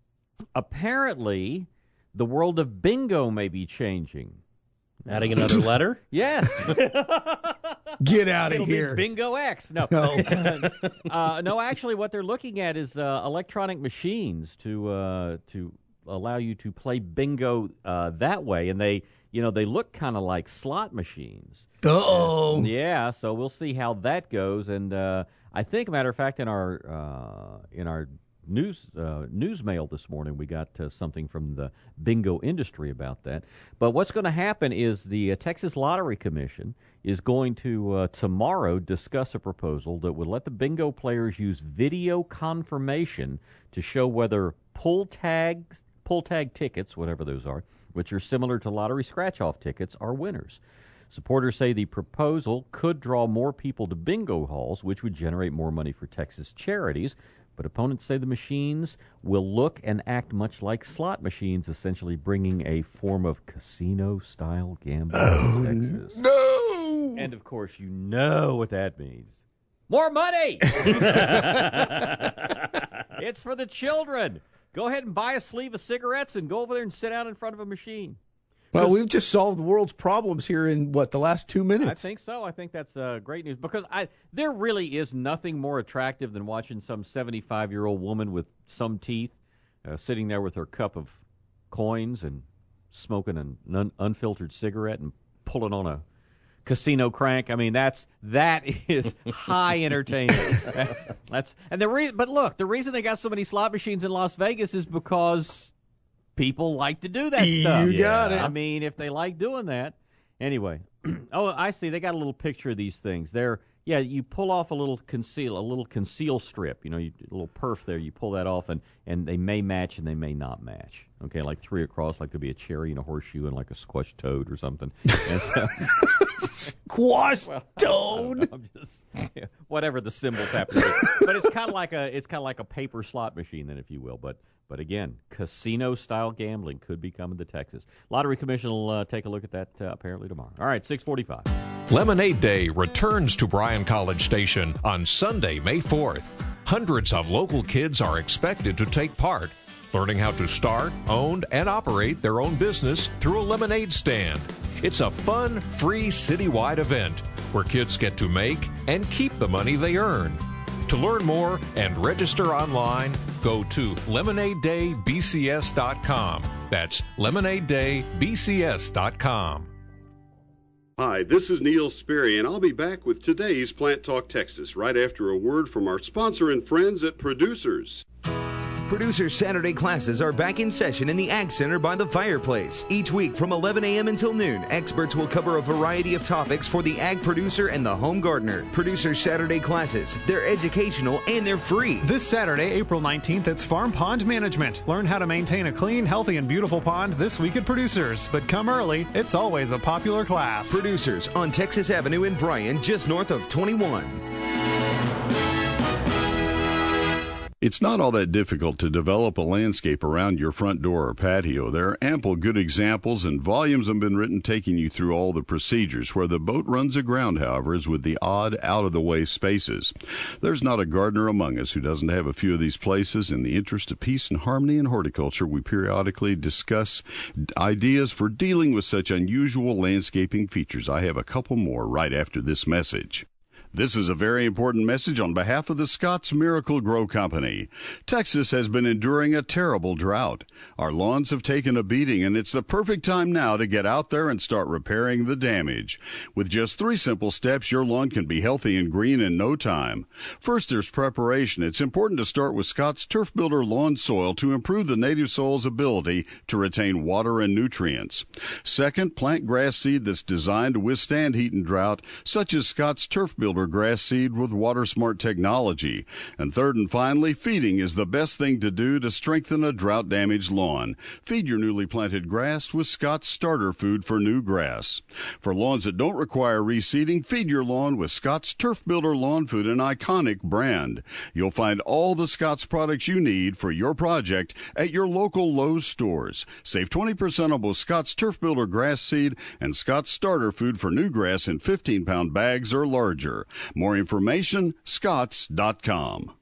apparently, the world of bingo may be changing. Adding another letter? Yes. Get out of It'll here. Be Bingo X. No. No. uh, no, actually, what they're looking at is uh, electronic machines to uh, to allow you to play bingo uh, that way, and they, you know, they look kind of like slot machines. Uh-oh. Yeah, so we'll see how that goes, and uh, I think, matter of fact, in our uh, in our news uh, news mail this morning, we got uh, something from the bingo industry about that. But what's going to happen is the uh, Texas Lottery Commission is going to uh, tomorrow discuss a proposal that would let the bingo players use video confirmation to show whether pull tag pull tag tickets, whatever those are, which are similar to lottery scratch-off tickets, are winners. Supporters say the proposal could draw more people to bingo halls, which would generate more money for Texas charities. But opponents say the machines will look and act much like slot machines, essentially bringing a form of casino-style gambling Oh, to Texas. no! And, of course, you know what that means. More money! It's for the children. Go ahead and buy a sleeve of cigarettes and go over there and sit down in front of a machine. Well, we've just solved the world's problems here in, what, the last two minutes? I think so. I think that's uh, great news because I there really is nothing more attractive than watching some seventy-five-year-old woman with some teeth uh, sitting there with her cup of coins and smoking an un- unfiltered cigarette and pulling on a casino crank. I mean, that's that is high entertainment. that's and the re- but look, the reason they got so many slot machines in Las Vegas is because people like to do that you stuff. You got it. I mean, if they like doing that. Anyway. Oh, I see. They got a little picture of these things. They're, yeah, you pull off a little conceal, a little conceal strip, you know, you, a little perf there. You pull that off, and, and they may match and they may not match. Okay, like three across, like there'll be a cherry and a horseshoe and like a squashed toad or something. And so, squashed well, toad. I'm just, yeah, whatever the symbols happen to be. But it's kind of like a, it's kind of like a paper slot machine, then, if you will. But But again, casino-style gambling could be coming to Texas. Lottery Commission will uh, take a look at that uh, apparently tomorrow. All right, six forty-five. Lemonade Day returns to Bryan College Station on Sunday, May fourth. Hundreds of local kids are expected to take part, learning how to start, own, and operate their own business through a lemonade stand. It's a fun, free citywide event where kids get to make and keep the money they earn. To learn more and register online, go to lemonade day b c s dot com. That's lemonade day b c s dot com. Hi, this is Neil Sperry, and I'll be back with today's Plant Talk Texas right after a word from our sponsor and friends at Producers. Producers Saturday classes are back in session in the Ag Center by the fireplace. Each week from eleven a.m. until noon, experts will cover a variety of topics for the ag producer and the home gardener. Producers Saturday classes, they're educational and they're free. This Saturday, April nineteenth, it's Farm Pond Management. Learn how to maintain a clean, healthy, and beautiful pond this week at Producers. But come early, it's always a popular class. Producers on Texas Avenue in Bryan, just north of twenty-one. It's not all that difficult to develop a landscape around your front door or patio. There are ample good examples, and volumes have been written taking you through all the procedures. Where the boat runs aground, however, is with the odd, out-of-the-way spaces. There's not a gardener among us who doesn't have a few of these places. In the interest of peace and harmony in horticulture, we periodically discuss ideas for dealing with such unusual landscaping features. I have a couple more right after this message. This is a very important message on behalf of the Scotts Miracle Grow Company. Texas has been enduring a terrible drought. Our lawns have taken a beating, and it's the perfect time now to get out there and start repairing the damage. With just three simple steps, your lawn can be healthy and green in no time. First, there's preparation. It's important to start with Scotts Turf Builder Lawn Soil to improve the native soil's ability to retain water and nutrients. Second, plant grass seed that's designed to withstand heat and drought, such as Scotts Turf Builder grass seed with water smart technology. And third and finally, feeding is the best thing to do to strengthen a drought damaged lawn. Feed your newly planted grass with Scotts starter food for new grass. For lawns that don't require reseeding, feed your lawn with Scotts Turf Builder Lawn Food, an iconic brand. You'll find all the Scotts products you need for your project at your local Lowe's stores. Save twenty percent on both Scotts Turf Builder grass seed and Scotts starter food for new grass in fifteen pound bags or larger. More information, scotts dot com.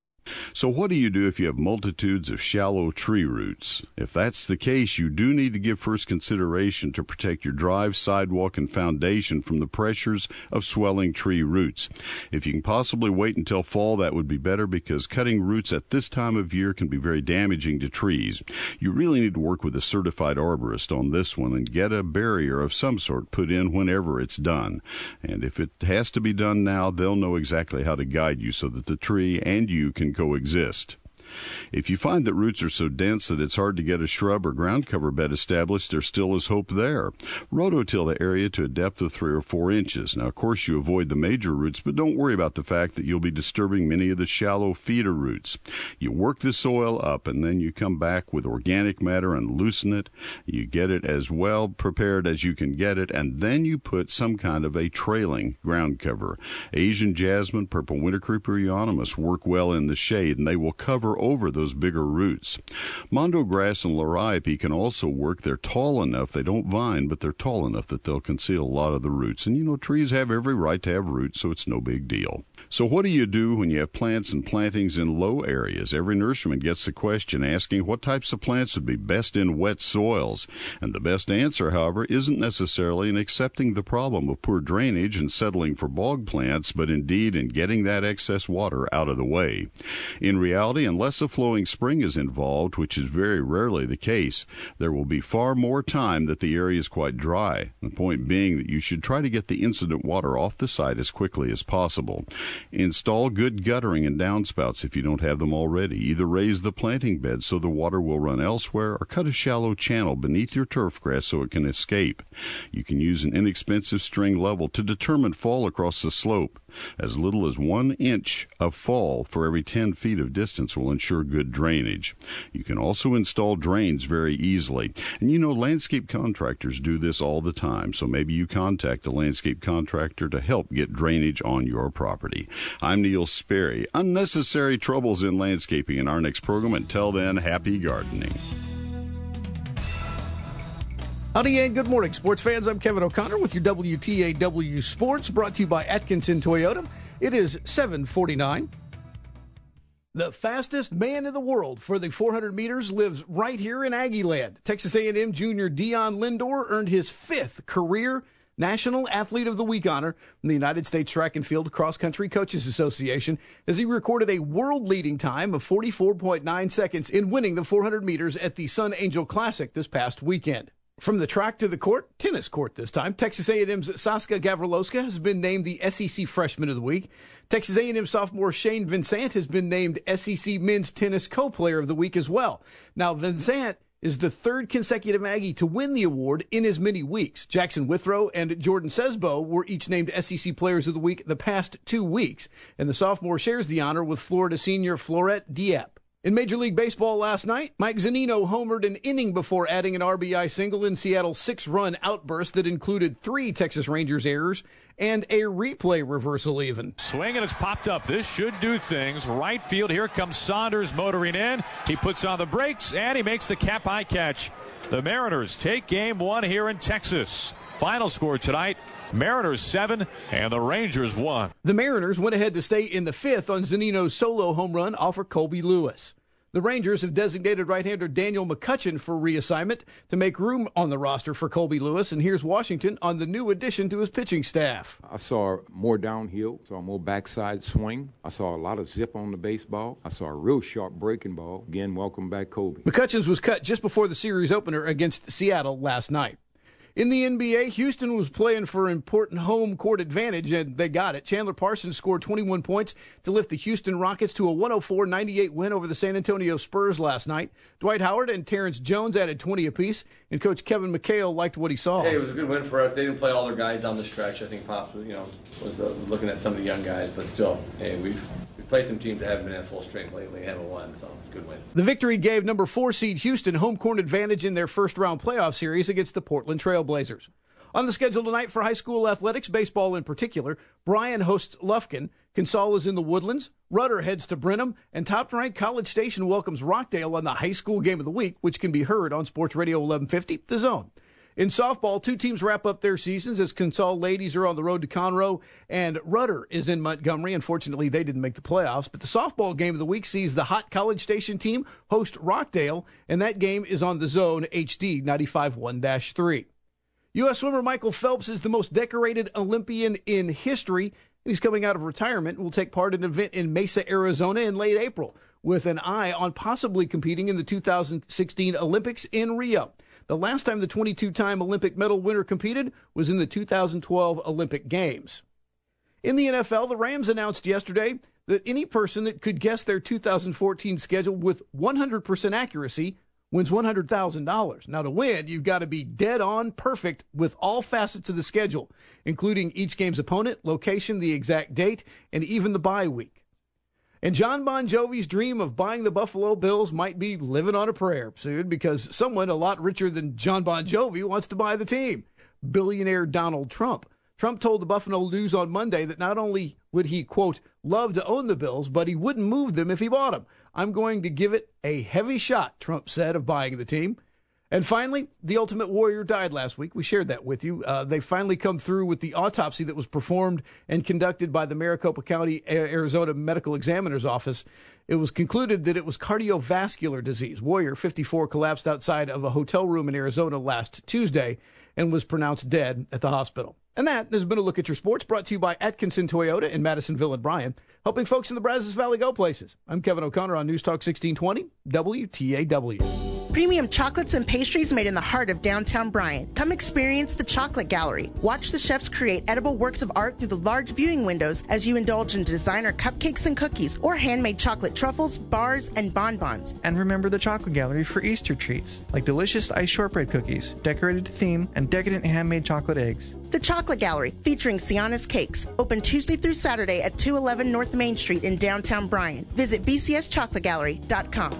So what do you do if you have multitudes of shallow tree roots? If that's the case, you do need to give first consideration to protect your drive, sidewalk, and foundation from the pressures of swelling tree roots. If you can possibly wait until fall, that would be better, because cutting roots at this time of year can be very damaging to trees. You really need to work with a certified arborist on this one and get a barrier of some sort put in whenever it's done. And if it has to be done now, they'll know exactly how to guide you so that the tree and you can coexist. If you find that roots are so dense that it's hard to get a shrub or ground cover bed established, there still is hope there. Rototill the area to a depth of three or four inches. Now, of course, you avoid the major roots, but don't worry about the fact that you'll be disturbing many of the shallow feeder roots. You work the soil up, and then you come back with organic matter and loosen it. You get it as well prepared as you can get it, and then you put some kind of a trailing ground cover. Asian jasmine, purple winter creeper euonymus work well in the shade, and they will cover over those bigger roots. Mondo grass and liriope can also work. They're tall enough. They don't vine, but they're tall enough that they'll conceal a lot of the roots. And, you know, trees have every right to have roots, so it's no big deal. So what do you do when you have plants and plantings in low areas? Every nurseryman gets the question asking what types of plants would be best in wet soils. And the best answer, however, isn't necessarily in accepting the problem of poor drainage and settling for bog plants, but indeed in getting that excess water out of the way. In reality, unless a flowing spring is involved, which is very rarely the case, there will be far more time that the area is quite dry. The point being that you should try to get the incident water off the site as quickly as possible. Install good guttering and downspouts if you don't have them already. Either raise the planting bed so the water will run elsewhere, or cut a shallow channel beneath your turf grass so it can escape. You can use an inexpensive string level to determine fall across the slope. As little as one inch of fall for every ten feet of distance will ensure good drainage. You can also install drains very easily. And you know, landscape contractors do this all the time, so maybe you contact a landscape contractor to help get drainage on your property. I'm Neil Sperry. Unnecessary troubles in landscaping in our next program. Until then, happy gardening. Howdy and good morning, sports fans. I'm Kevin O'Connor with your W T A W Sports, brought to you by Atkinson Toyota. It is seven forty-nine. The fastest man in the world for the four hundred meters lives right here in Aggieland. Texas A and M junior Dion Lindor earned his fifth career National Athlete of the Week honor from the United States Track and Field Cross Country Coaches Association as he recorded a world-leading time of forty-four point nine seconds in winning the four hundred meters at the Sun Angel Classic this past weekend. From the track to the court, tennis court this time, Texas A and M's Saskia Gavrilowska has been named the S E C Freshman of the Week. Texas A and M sophomore Shane Vincent has been named S E C Men's Tennis Co-Player of the Week as well. Now, Vincent is the third consecutive Aggie to win the award in as many weeks. Jackson Withrow and Jordan Sesbo were each named S E C Players of the Week the past two weeks, and the sophomore shares the honor with Florida senior Florette Dieppe. In Major League Baseball last night, Mike Zunino homered an inning before adding an R B I single in Seattle's six-run outburst that included three Texas Rangers errors and a replay reversal even. Swing, and it's popped up. This should do things. Right field, here comes Saunders motoring in. He puts on the brakes, and he makes the cap-high catch. The Mariners take game one here in Texas. Final score tonight, Mariners seven and the Rangers one. The Mariners went ahead to stay in the fifth on Zunino's solo home run off of Colby Lewis. The Rangers have designated right-hander Daniel McCutchen for reassignment to make room on the roster for Colby Lewis, and here's Washington on the new addition to his pitching staff. I saw more downhill, saw more backside swing. I saw a lot of zip on the baseball. I saw a real sharp breaking ball. Again, welcome back, Colby. McCutcheons was cut just before the series opener against Seattle last night. In the N B A, Houston was playing for an important home court advantage, and they got it. Chandler Parsons scored twenty-one points to lift the Houston Rockets to a one oh four ninety-eight win over the San Antonio Spurs last night. Dwight Howard and Terrence Jones added twenty apiece, and Coach Kevin McHale liked what he saw. Hey, it was a good win for us. They didn't play all their guys down the stretch. I think Pops, you know, was uh, looking at some of the young guys, but still, hey, we've we played some teams that haven't been at full strength lately, haven't won, so it's a good win. The victory gave number four seed Houston home court advantage in their first round playoff series against the Portland Trail Blazers. On the schedule tonight for high school athletics, baseball in particular, Bryan hosts Lufkin, Consol is in the Woodlands, Rudder heads to Brenham, and top-ranked College Station welcomes Rockdale on the high school game of the week, which can be heard on Sports Radio eleven fifty, The Zone. In softball, two teams wrap up their seasons as Consol ladies are on the road to Conroe, and Rudder is in Montgomery. Unfortunately, they didn't make the playoffs, but the softball game of the week sees the hot College Station team host Rockdale, and that game is on The Zone H D ninety-five point one dash three. U S swimmer Michael Phelps is the most decorated Olympian in history, and he's coming out of retirement and will take part in an event in Mesa, Arizona in late April, with an eye on possibly competing in the two thousand sixteen Olympics in Rio. The last time the twenty-two-time Olympic medal winner competed was in the two thousand twelve Olympic Games. In the N F L, the Rams announced yesterday that any person that could guess their two thousand fourteen schedule with one hundred percent accuracy wins one hundred thousand dollars. Now, to win, you've got to be dead on perfect with all facets of the schedule, including each game's opponent, location, the exact date, and even the bye week. And John Bon Jovi's dream of buying the Buffalo Bills might be living on a prayer soon, because someone a lot richer than John Bon Jovi wants to buy the team, billionaire Donald Trump. Trump told the Buffalo News on Monday that not only would he, quote, love to own the Bills, but he wouldn't move them if he bought them. I'm going to give it a heavy shot, Trump said, of buying the team. And finally, the Ultimate Warrior died last week. We shared that with you. Uh, they finally come through with the autopsy that was performed and conducted by the Maricopa County, Arizona Medical Examiner's Office. It was concluded that it was cardiovascular disease. Warrior, fifty-four, collapsed outside of a hotel room in Arizona last Tuesday and was pronounced dead at the hospital. And that has been a look at your sports, brought to you by Atkinson Toyota in Madisonville and Bryan, helping folks in the Brazos Valley go places. I'm Kevin O'Connor on News Talk sixteen twenty, W T A W. Premium chocolates and pastries made in the heart of downtown Bryan. Come experience the Chocolate Gallery. Watch the chefs create edible works of art through the large viewing windows as you indulge in designer cupcakes and cookies or handmade chocolate truffles, bars, and bonbons. And remember the Chocolate Gallery for Easter treats, like delicious iced shortbread cookies, decorated to theme, and decadent handmade chocolate eggs. The Chocolate Gallery, featuring Sienna's Cakes, open Tuesday through Saturday at two eleven North Main Street in downtown Bryan. Visit b c s chocolate gallery dot com.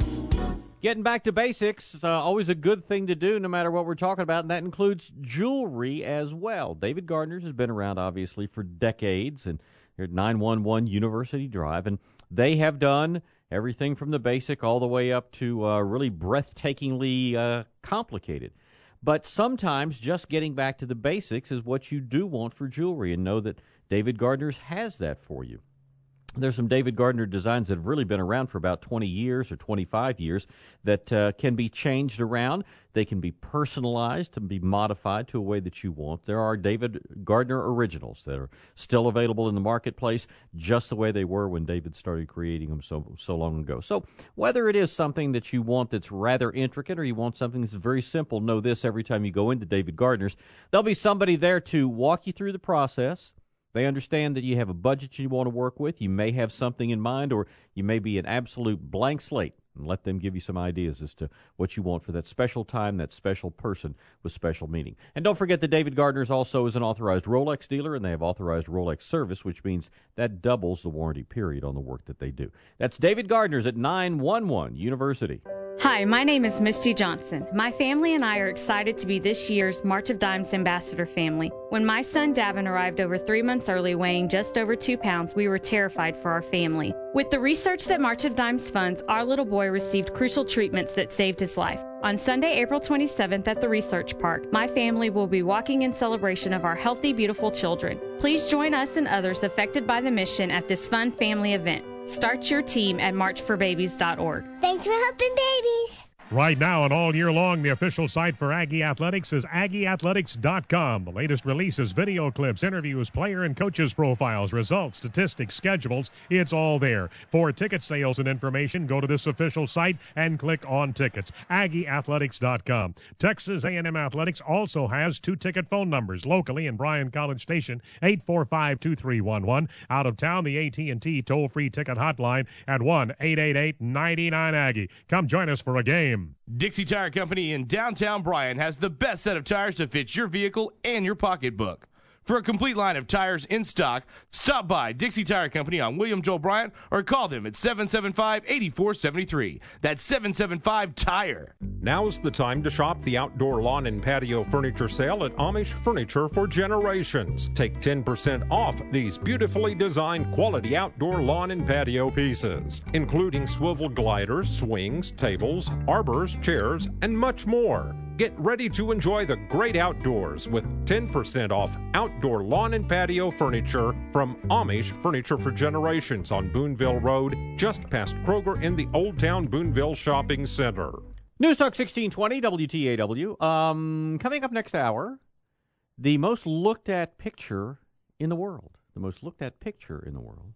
Getting back to basics, uh, always a good thing to do no matter what we're talking about, and that includes jewelry as well. David Gardner's has been around, obviously, for decades, and they're at nine one one University Drive, and they have done everything from the basic all the way up to uh, really breathtakingly uh, complicated. But sometimes just getting back to the basics is what you do want for jewelry, and know that David Gardner's has that for you. There's some David Gardner designs that have really been around for about twenty years or twenty-five years that uh, can be changed around. They can be personalized and be modified to a way that you want. There are David Gardner originals that are still available in the marketplace just the way they were when David started creating them so so long ago. So whether it is something that you want that's rather intricate or you want something that's very simple, know this: every time you go into David Gardner's, there'll be somebody there to walk you through the process. They understand that you have a budget you want to work with. You may have something in mind, or you may be an absolute blank slate, and let them give you some ideas as to what you want for that special time, that special person with special meaning. And don't forget that David Gardner's also is an authorized Rolex dealer, and they have authorized Rolex service, which means that doubles the warranty period on the work that they do. That's David Gardner's at nine one one University. Hi, my name is Misty Johnson. My family and I are excited to be this year's March of Dimes Ambassador family. When my son Davin arrived over three months early, weighing just over two pounds, we were terrified for our family. With the research that March of Dimes funds, our little boy received crucial treatments that saved his life. On Sunday, April twenty-seventh at the Research Park, my family will be walking in celebration of our healthy, beautiful children. Please join us and others affected by the mission at this fun family event. Start your team at march for babies dot org. Thanks for helping babies. Right now and all year long, the official site for Aggie Athletics is aggie athletics dot com. The latest releases, video clips, interviews, player and coaches profiles, results, statistics, schedules, it's all there. For ticket sales and information, go to this official site and click on tickets, aggie athletics dot com. Texas A and M Athletics also has two ticket phone numbers locally in Bryan College Station, eight four five, two three one one. Out of town, the A T and T toll-free ticket hotline at one eight eight eight, nine nine, Aggie. Come join us for a game. Dixie Tire Company in downtown Bryan has the best set of tires to fit your vehicle and your pocketbook. For a complete line of tires in stock, stop by Dixie Tire Company on William Joel Bryant or call them at seven seven five, eight four seven three. That's seven seven five, tire. Now's the time to shop the outdoor lawn and patio furniture sale at Amish Furniture for Generations. Take ten percent off these beautifully designed quality outdoor lawn and patio pieces, including swivel gliders, swings, tables, arbors, chairs, and much more. Get ready to enjoy the great outdoors with ten percent off outdoor lawn and patio furniture from Amish Furniture for Generations on Boonville Road, just past Kroger in the Old Town Boonville Shopping Center. News Talk sixteen twenty, W T A W. Um, coming up next hour, the most looked at picture in the world. The most looked at picture in the world.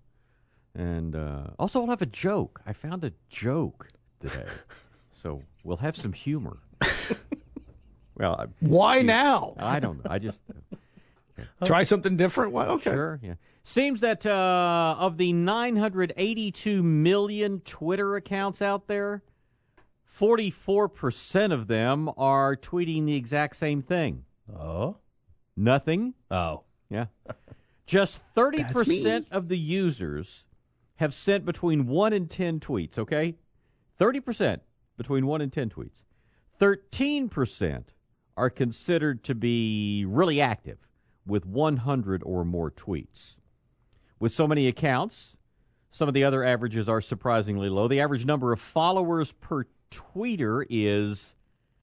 And uh, also we'll have a joke. I found a joke today. So we'll have some humor. Well, I, why you, now? I don't know. I just uh, okay. Try something different. Well, okay, sure. Yeah. Seems that uh, of the nine hundred eighty-two million Twitter accounts out there, forty-four percent of them are tweeting the exact same thing. Oh, nothing. Oh, yeah. Just thirty percent of the users have sent between one and ten tweets. Okay, thirty percent between one and ten tweets. Thirteen percent are considered to be really active with one hundred or more tweets. With so many accounts, Some of the other averages are surprisingly low. The average number of followers per tweeter is